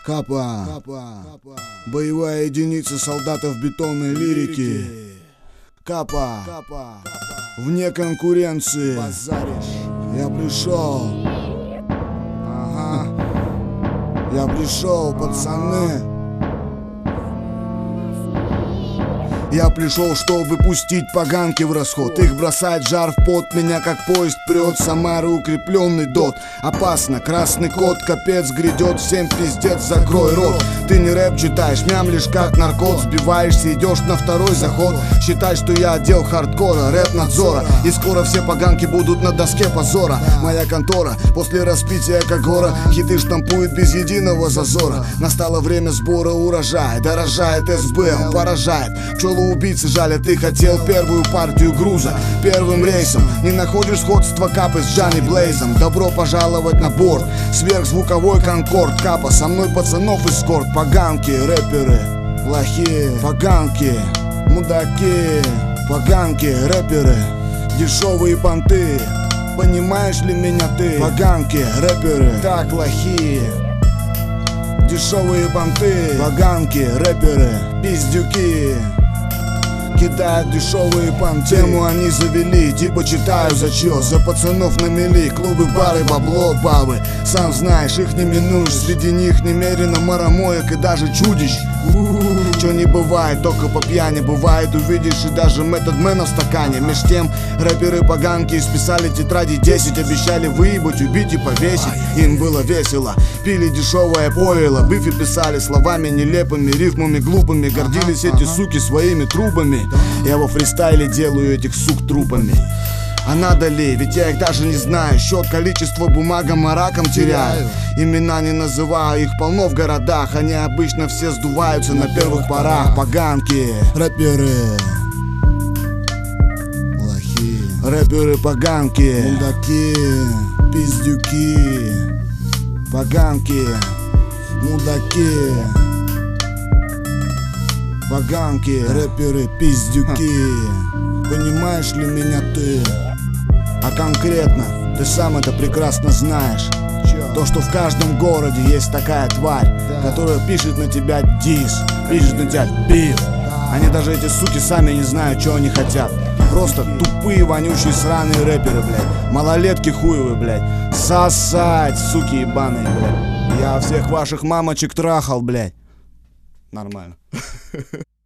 Капа. Боевая единица солдатов бетонной лирики. Капа. Вне конкуренции. Я пришел. Я пришел, пацаны. Я пришел, чтобы пустить поганки в расход. Их бросает жар в пот, меня как поезд прет. Самары укрепленный дот. Опасно, красный кот, капец грядет. Всем пиздец, закрой рот. Ты не рэп читаешь, мямлишь как наркот. Сбиваешься, идешь на второй заход. Считай, что я отдел хардкора, рэп надзора. И скоро все поганки будут на доске позора. Моя контора после распития когора. Хиты штампует без единого зазора. Настало время сбора урожая. Дорожает СБ, он поражает. Пчелоубийцы жалят, ты хотел первую партию груза. Первым рейсом не находишь сходства Капы с Джонни Блейзом. Добро пожаловать на борт. Сверхзвуковой конкорд. Капа, со мной пацанов эскорт. Поганки, рэперы, лохи. Поганки, мудаки. Поганки, рэперы, дешевые понты. Понимаешь ли меня ты? Поганки, рэперы, так лохи. Дешевые понты. Поганки, рэперы, пиздюки. Кидают дешевые понты. Тему они завели, типа читаю зачет. За пацанов на мели, клубы, бары, бабло, бабы. Сам знаешь, их не минуешь. Среди них немерено маромоек и даже чудищ. Чё не бывает, только по пьяни бывает. Увидишь и даже Method Man в стакане. Меж тем рэперы поганки списали тетради 10. Обещали выебать, убить и повесить. Им было весело, пили дешевое пойло. Бифы писали словами нелепыми, рифмами глупыми. Гордились эти суки своими трубами. Я во фристайле делаю этих сук трупами. А надо ли? Ведь я их даже не знаю. Счет количества бумагам и раком теряю. Имена не называю, их полно в городах. Они обычно все сдуваются на первых порах. Поганки, рэперы, лохи. Рэперы, поганки, мудаки, пиздюки. Поганки, мудаки. Поганки, рэперы, пиздюки. Понимаешь ли меня ты? А конкретно, ты сам это прекрасно знаешь. То, что в каждом городе есть такая тварь, которая пишет на тебя дис, пишет на тебя биф. Они даже эти суки сами не знают, что они хотят. Просто тупые, вонючие, сраные рэперы, блядь. Малолетки хуевые, блядь. Сосать, суки ебаные, блядь. Я всех ваших мамочек трахал, блядь. Нормально.